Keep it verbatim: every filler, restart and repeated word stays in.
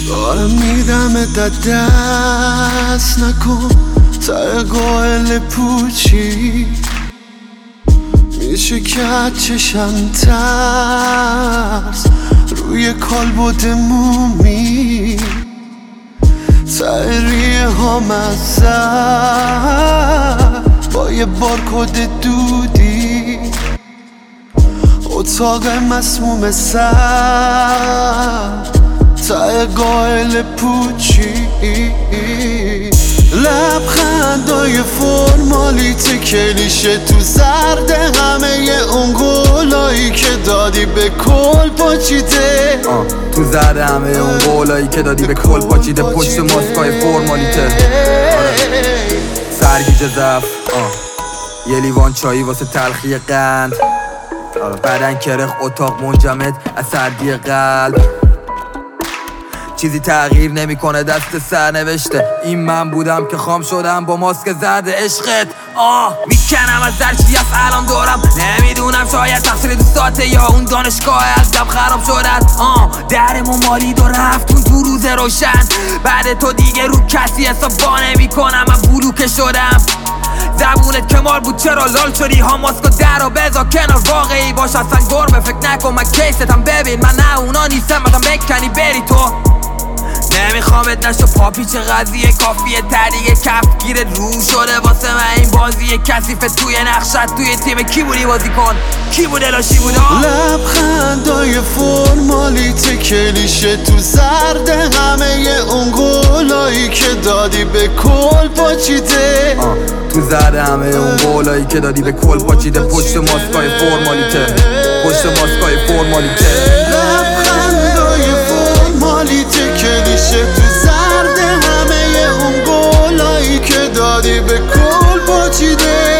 دارم میدم دست نکن ته قائل پوچی میشه که چشم ترس روی کالبد مومی ته ریه ها مزد با یه بارکد دودی اتاق مسموم سر ته قائل پوچی لبخندای فرمالیت کلیشه تو زرد همه اون قولایی که دادی به کل پاچیده تو زرد همه اون قولایی که دادی به کل پاچیده پشت ماسکای فرمالیته سرگیجه زف یه لیوان چایی واسه تلخی قند بدن کرخ اتاق منجمد از سردی قلب چیزی تغییر نمیکنه دست سر نوشته این من بودم که خام شدم با ماسک زرد عشقت آه میکنم از در چی از الان دورم نمیدونم شاید تقصیر دوستاته یا اون دانشگاه ازم خراب شدن آه درمو مالید و رفتون تو روز روشن بعد تو دیگه رو کسی حساب با نمیکنم من بلوکه شدم زبونت کمال بود چرا لال شدی ها ماسکو در و بذار کنار واقعی باش اصلا گربه فکر نکن من کیستم ببین من نه اونا نیستم مثلا بکنی بری تو نمیخوامت نشو پاپی چه قضیه کافیه تریه کف گیرت رو شده واسه من این بازیه کثیفه توی نقشت توی تیم کی بودی بازی کن کی بوده لاشی بوده لبخندای فرمالیت کلیشه تو زرد همه اون قولایی که دادی به کل پاچیده تو زرد همه اون قولایی که دادی به کل پاچیده پشت ماسکای فرمالیته پشت ماسکای فرمالیته لبخندای فرمالیت کلیشه تو زرد همه اون قولایی که دادی به کل پاچیده